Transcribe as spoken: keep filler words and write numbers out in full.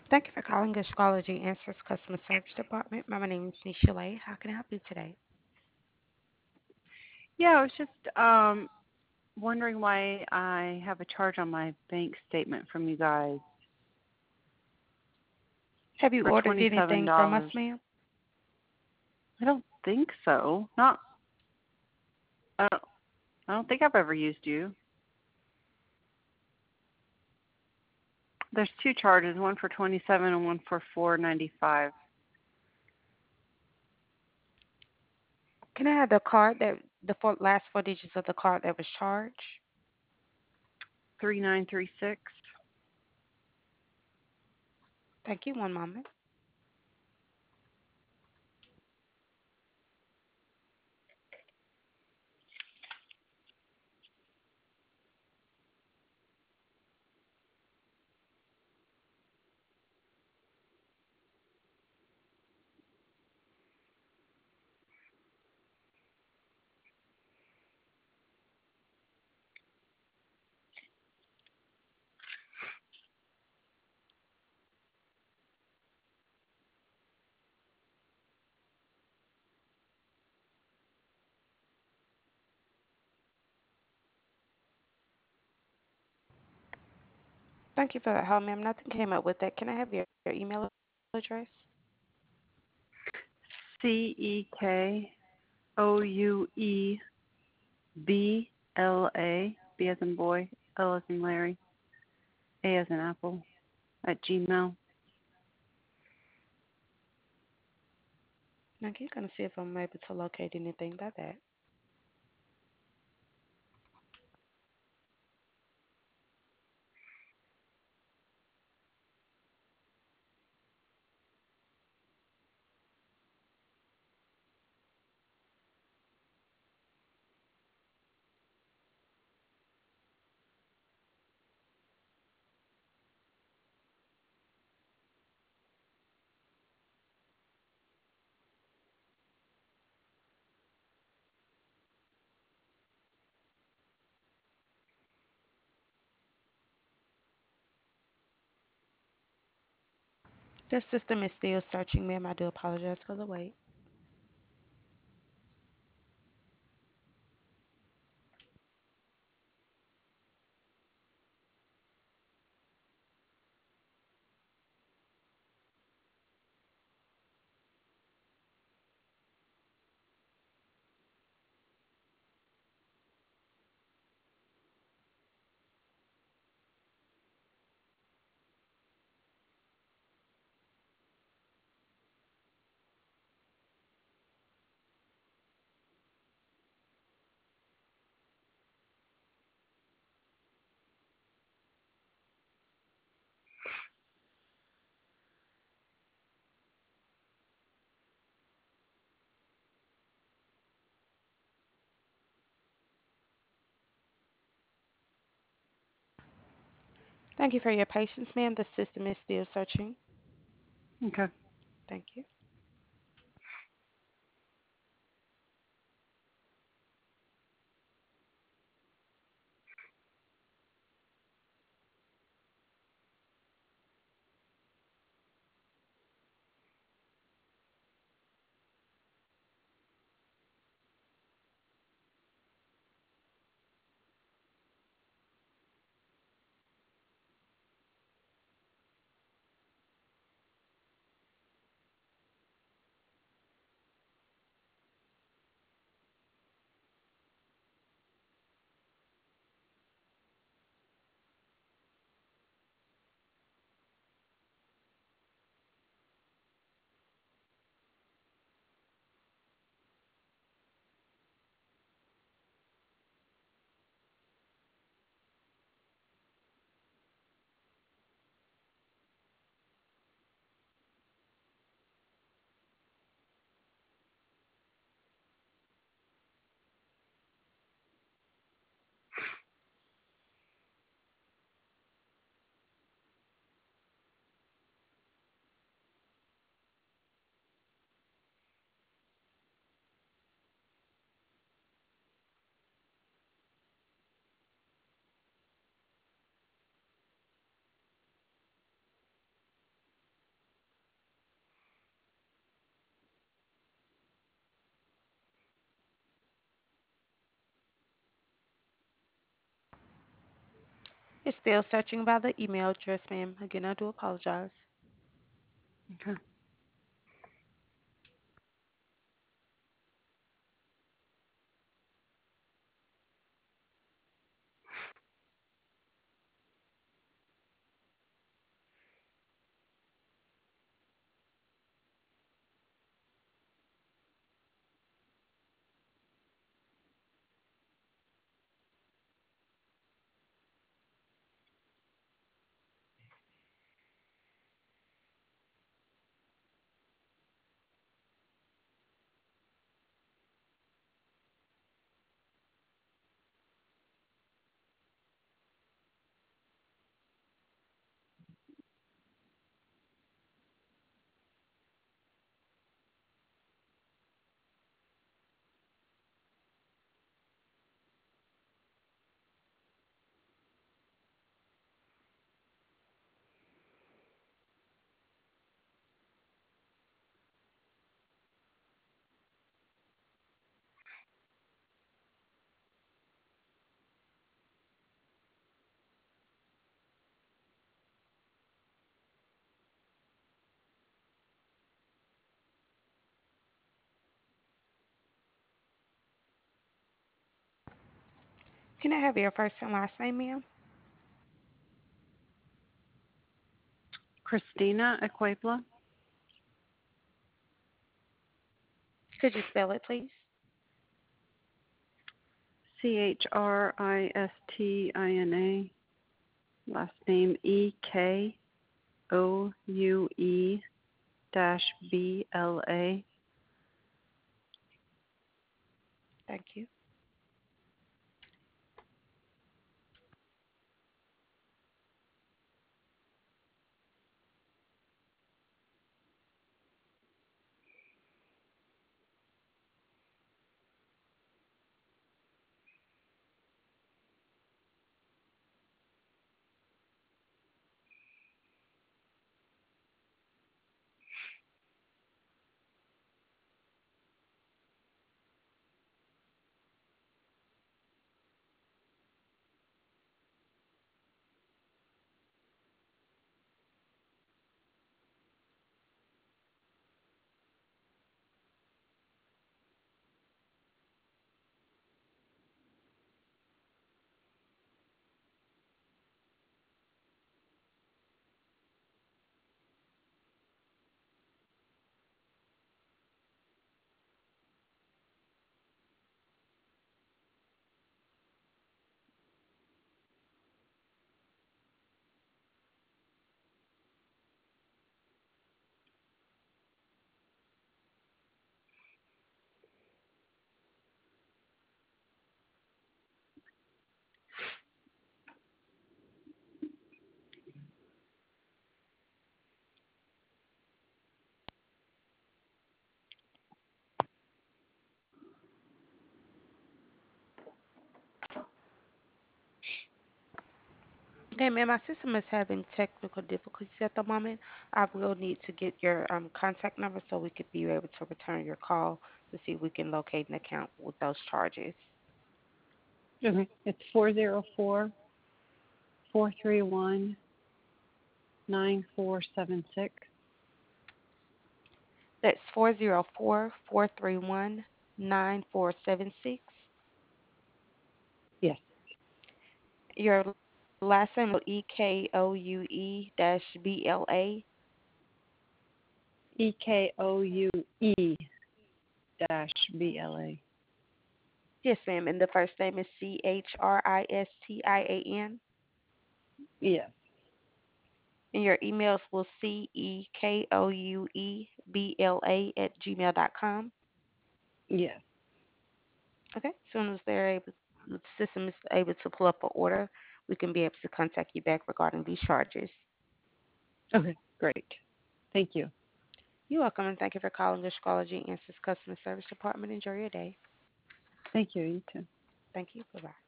Thank you for calling Astrology Answers Customer Service Department. My name is Nisha Lay. How can I help you today? Yeah, I was just um wondering why I have a charge on my bank statement from you guys Have you for ordered twenty-seven anything from dollars us, ma'am? I don't think so. Not I don't, I don't think I've ever used you. There's two charges, one for twenty-seven and one for four ninety-five. Can I have the card that the four, last four digits of the card that was charged? three nine three six. Thank you. One moment. Thank you for that help, ma'am. Nothing came up with that. Can I have your, your email address? C E K O U E B L A, B as in boy, L as in Larry, A as in apple, at Gmail. Thank you. Gonna see if I'm able to locate anything by that. The system is still searching, ma'am. I do apologize for the wait. Thank you for your patience, ma'am. The system is still searching. Okay. Thank you. It's still searching by the email address, ma'am. Again, I do apologize. Okay. Can I have your first and last name, ma'am? Christina Equapla. Could you spell it, please? C H R I S T I N A. Last name E K O U E dash B L A. Thank you. Okay, ma'am, my system is having technical difficulties at the moment. I will need to get your um, contact number so we could be able to return your call to see if we can locate an account with those charges. Okay. It's four zero four, four three one, nine four seven six. That's four zero four, four three one, nine four seven six. Yes. Your last name is E K O U E dash B L A. E K O U E dash B L A. Yes, ma'am. And the first name is C H R I S T I A N. Yes. And your emails will C E K O U E B L A at gmail dot com. Yes. Okay. As soon as they're able, the system is able to pull up an order, we can be able to contact you back regarding these charges. Okay. Great. Thank you. You're welcome, and thank you for calling the Astrology Answers Customer Service Department. Enjoy your day. Thank you. You too. Thank you. Bye bye.